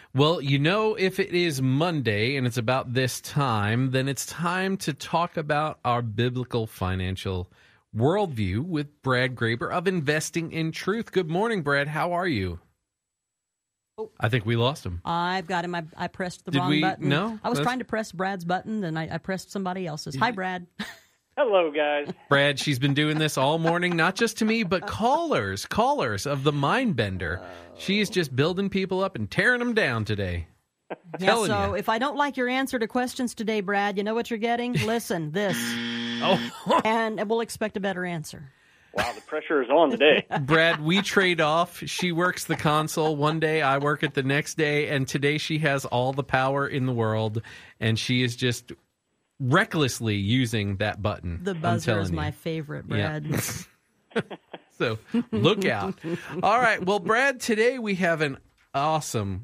Well, if it is Monday and it's about this time, then it's time to talk about our biblical financial worldview with Brad Graber of Investing in Truth. Good morning, Brad. How are you? Oh, I think we lost him. I've got him. I pressed the Did wrong we? button. No? I was trying to press Brad's button, and I pressed somebody else's. Hi, Brad. Hello, guys. Brad, she's been doing this all morning, not just to me, but callers of the Mind Bender. She's just building people up and tearing them down today. So if I don't like your answer to questions today, Brad, you know what you're getting? Listen, this. Oh. And we'll expect a better answer. Wow, the pressure is on today. Brad, we trade off. She works the console one day, I work it the next day, and today she has all the power in the world, and she is just recklessly using that button. The buzzer is my favorite, Brad. Yeah. So look out. All right. Well, Brad, today we have an awesome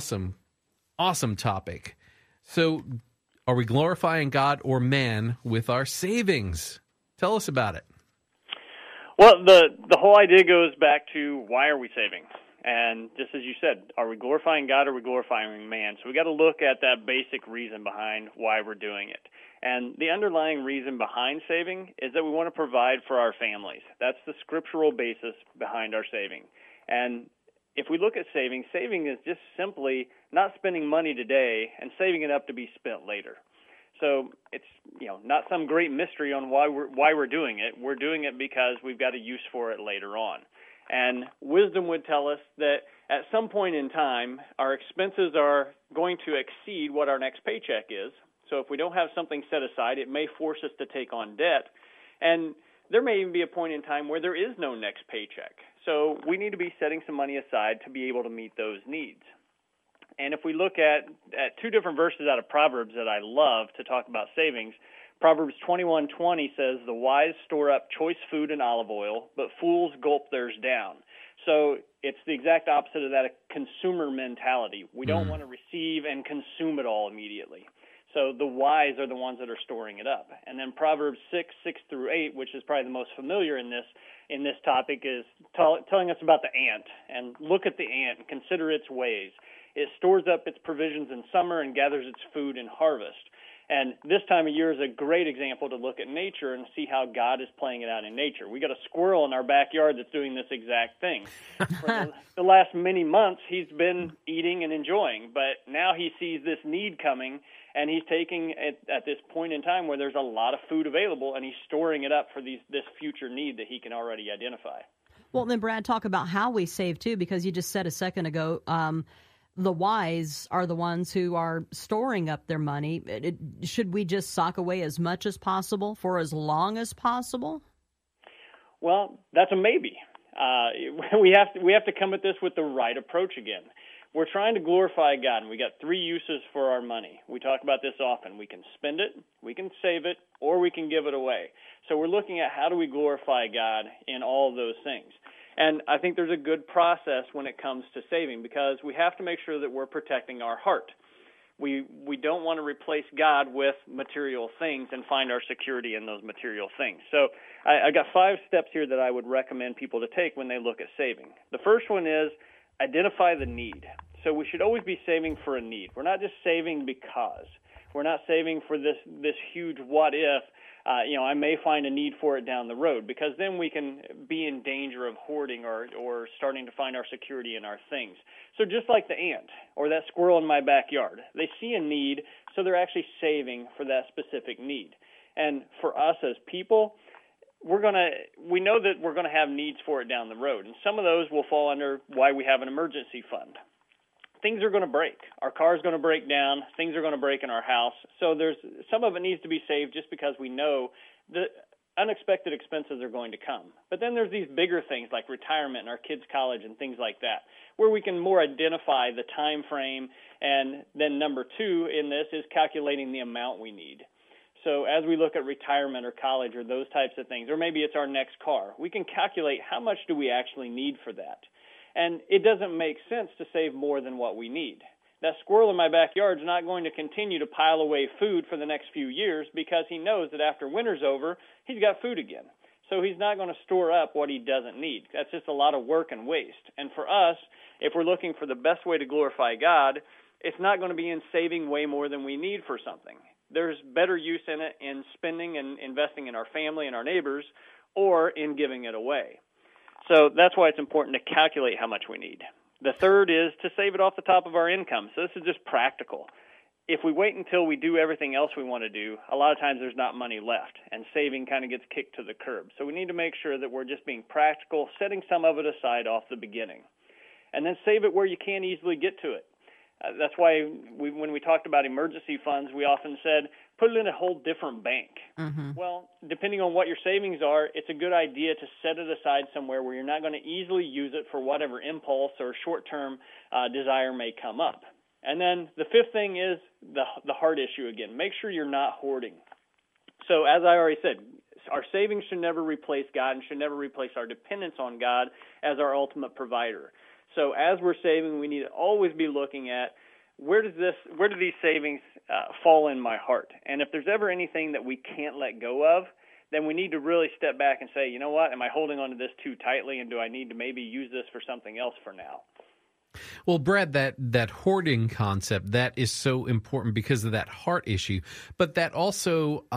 topic. So are we glorifying God or man with our savings? Tell us about it. Well, the whole idea goes back to why are we saving? And just as you said, are we glorifying God or are we glorifying man? So we got to look at that basic reason behind why we're doing it. And the underlying reason behind saving is that we want to provide for our families. That's the scriptural basis behind our saving. And if we look at saving is just simply not spending money today and saving it up to be spent later. So it's not some great mystery on why we're doing it. We're doing it because we've got a use for it later on. And wisdom would tell us that at some point in time, our expenses are going to exceed what our next paycheck is. So if we don't have something set aside, it may force us to take on debt. And there may even be a point in time where there is no next paycheck. So we need to be setting some money aside to be able to meet those needs. And if we look at two different verses out of Proverbs that I love to talk about savings, Proverbs 21:20 says, "The wise store up choice food and olive oil, but fools gulp theirs down." So it's the exact opposite of that consumer mentality. We don't want to receive and consume it all immediately. So the wise are the ones that are storing it up. And then Proverbs 6:6-8, which is probably the most familiar in this topic, is telling us about the ant. And look at the ant and consider its ways. It stores up its provisions in summer and gathers its food in harvest. And this time of year is a great example to look at nature and see how God is playing it out in nature. We got a squirrel in our backyard that's doing this exact thing. For the last many months, he's been eating and enjoying, but now he sees this need coming, and he's taking it at this point in time where there's a lot of food available, and he's storing it up for this future need that he can already identify. Well, then, Brad, talk about how we save, too, because you just said a second ago, the wise are the ones who are storing up their money. Should we just sock away as much as possible for as long as possible? Well, that's a maybe. We have to come at this with the right approach again. We're trying to glorify God, and we got three uses for our money. We talk about this often. We can spend it, we can save it, or we can give it away. So we're looking at how do we glorify God in all of those things. And I think there's a good process when it comes to saving because we have to make sure that we're protecting our heart. We don't want to replace God with material things and find our security in those material things. So I got 5 steps here that I would recommend people to take when they look at saving. The first one is identify the need. So we should always be saving for a need. We're not just saving because. We're not saving for this huge what if. I may find a need for it down the road because then we can be in danger of hoarding or starting to find our security in our things. So just like the ant or that squirrel in my backyard, they see a need, so they're actually saving for that specific need. And for us as people, we know that we're going to have needs for it down the road. And some of those will fall under why we have an emergency fund. Things are going to break. Our car is going to break down. Things are going to break in our house. So some of it needs to be saved just because we know that unexpected expenses are going to come. But then there's these bigger things like retirement and our kids' college and things like that, where we can more identify the time frame. And then number 2 in this is calculating the amount we need. So as we look at retirement or college or those types of things, or maybe it's our next car, we can calculate how much do we actually need for that. And it doesn't make sense to save more than what we need. That squirrel in my backyard is not going to continue to pile away food for the next few years because he knows that after winter's over, he's got food again. So he's not going to store up what he doesn't need. That's just a lot of work and waste. And for us, if we're looking for the best way to glorify God, it's not going to be in saving way more than we need for something. There's better use in it in spending and investing in our family and our neighbors, or in giving it away. So that's why it's important to calculate how much we need. The third is to save it off the top of our income. So this is just practical. If we wait until we do everything else we want to do, a lot of times there's not money left, and saving kind of gets kicked to the curb. So we need to make sure that we're just being practical, setting some of it aside off the beginning, and then save it where you can't easily get to it. That's why when we talked about emergency funds, we often said, put it in a whole different bank. Mm-hmm. Well, depending on what your savings are, it's a good idea to set it aside somewhere where you're not going to easily use it for whatever impulse or short-term desire may come up. And then the fifth thing is the heart issue again. Make sure you're not hoarding. So as I already said, our savings should never replace God and should never replace our dependence on God as our ultimate provider. So as we're saving, we need to always be looking at where do these savings fall in my heart? And if there's ever anything that we can't let go of, then we need to really step back and say, you know what, am I holding on to this too tightly, and do I need to maybe use this for something else for now? Well, Brad, that hoarding concept, that is so important because of that heart issue, but that also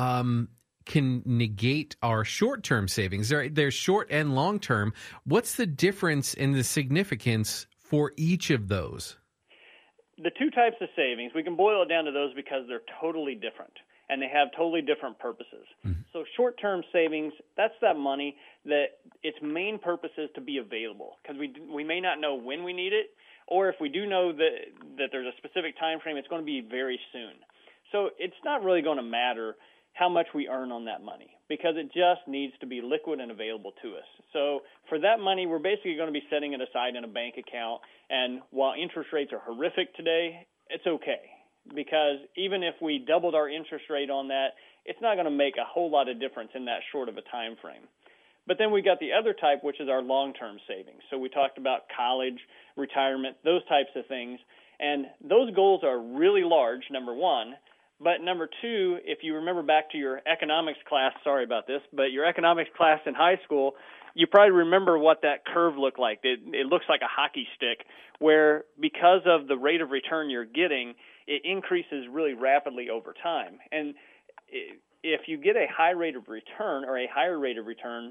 can negate our short-term savings. They're short and long-term. What's the difference in the significance for each of those? The two types of savings, we can boil it down to those because they're totally different, and they have totally different purposes. Mm-hmm. So short-term savings, that's that money that its main purpose is to be available, because we may not know when we need it, or if we do know that there's a specific time frame, it's going to be very soon. So it's not really going to matter how much we earn on that money, because it just needs to be liquid and available to us. So for that money, we're basically going to be setting it aside in a bank account, and while interest rates are horrific today, it's okay, because even if we doubled our interest rate on that, it's not going to make a whole lot of difference in that short of a time frame. But then we got the other type, which is our long-term savings. So we talked about college, retirement, those types of things, and those goals are really large, number one. But number two, if you remember back to your economics class, sorry about this, but your economics class in high school, you probably remember what that curve looked like. It looks like a hockey stick, where because of the rate of return you're getting, it increases really rapidly over time. And if you get a high rate of return or a higher rate of return,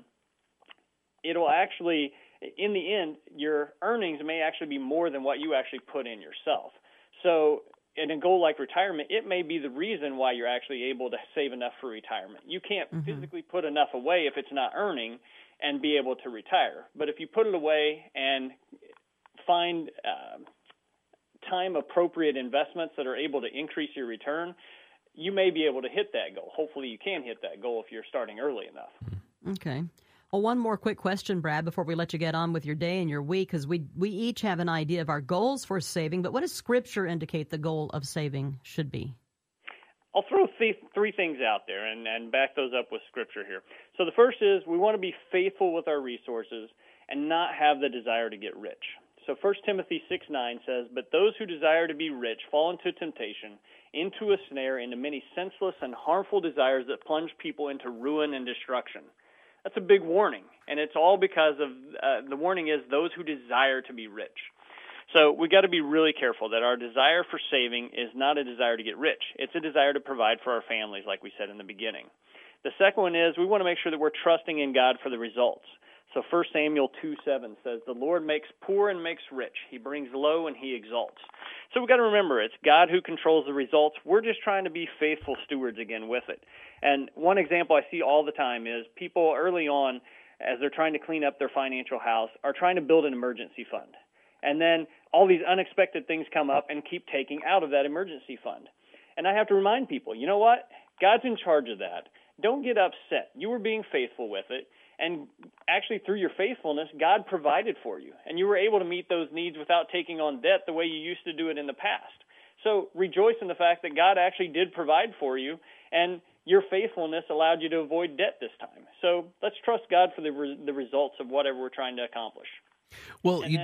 it'll actually, in the end, your earnings may actually be more than what you actually put in yourself. So in a goal like retirement, it may be the reason why you're actually able to save enough for retirement. You can't physically put enough away if it's not earning and be able to retire. But if you put it away and find time-appropriate investments that are able to increase your return, you may be able to hit that goal. Hopefully you can hit that goal if you're starting early enough. Okay. Well, one more quick question, Brad, before we let you get on with your day and your week, because we each have an idea of our goals for saving, but what does Scripture indicate the goal of saving should be? I'll throw three things out there and back those up with Scripture here. So the first is we want to be faithful with our resources and not have the desire to get rich. So 1 Timothy 6:9 says, "But those who desire to be rich fall into temptation, into a snare, into many senseless and harmful desires that plunge people into ruin and destruction." That's a big warning, and it's all because of the warning is those who desire to be rich. So we got to be really careful that our desire for saving is not a desire to get rich. It's a desire to provide for our families, like we said in the beginning. The second one is we want to make sure that we're trusting in God for the results. So 1 Samuel 2:7 says, "The Lord makes poor and makes rich. He brings low and he exalts." So we've got to remember, it's God who controls the results. We're just trying to be faithful stewards again with it. And one example I see all the time is people early on, as they're trying to clean up their financial house, are trying to build an emergency fund. And then all these unexpected things come up and keep taking out of that emergency fund. And I have to remind people, you know what? God's in charge of that. Don't get upset. You were being faithful with it. And actually, through your faithfulness, God provided for you. And you were able to meet those needs without taking on debt the way you used to do it in the past. So rejoice in the fact that God actually did provide for you, and your faithfulness allowed you to avoid debt this time. So let's trust God for the results of whatever we're trying to accomplish. Well,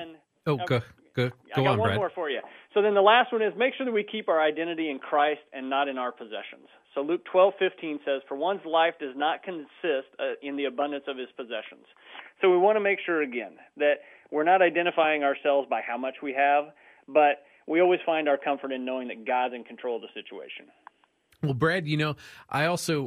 Oh, go I got on, one Brad. more for you. So then the last one is make sure that we keep our identity in Christ and not in our possessions. So Luke 12:15 says, "For one's life does not consist in the abundance of his possessions." So we want to make sure, again, that we're not identifying ourselves by how much we have, but we always find our comfort in knowing that God's in control of the situation. Well, Brad, I also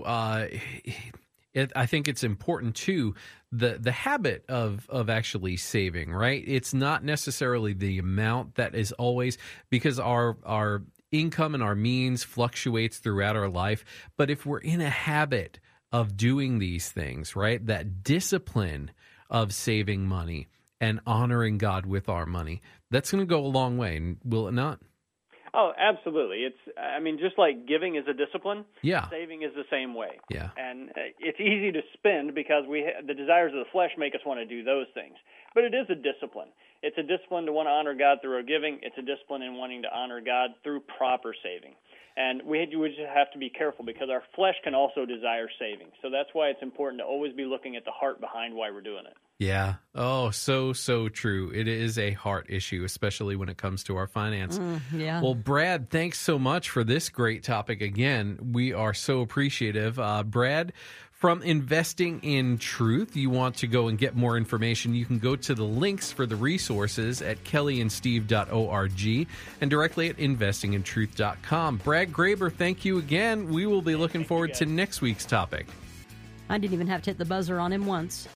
I think it's important too, the habit of actually saving, right? It's not necessarily the amount that is always, because our income and our means fluctuates throughout our life. But if we're in a habit of doing these things, right, that discipline of saving money and honoring God with our money, that's going to go a long way, will it not? Oh, absolutely. Just like giving is a discipline, Yeah. saving is the same way. Yeah. And it's easy to spend because the desires of the flesh make us want to do those things. But it is a discipline. It's a discipline to want to honor God through our giving. It's a discipline in wanting to honor God through proper saving. And we just have to be careful because our flesh can also desire saving. So that's why it's important to always be looking at the heart behind why we're doing it. Yeah. Oh, so true. It is a heart issue, especially when it comes to our finance. Yeah. Well, Brad, thanks so much for this great topic. Again, we are so appreciative. Brad, from Investing in Truth, you want to go and get more information, you can go to the links for the resources at kellyandsteve.org and directly at investingintruth.com. Brad Graber, thank you again. We will be looking forward to next week's topic. I didn't even have to hit the buzzer on him once.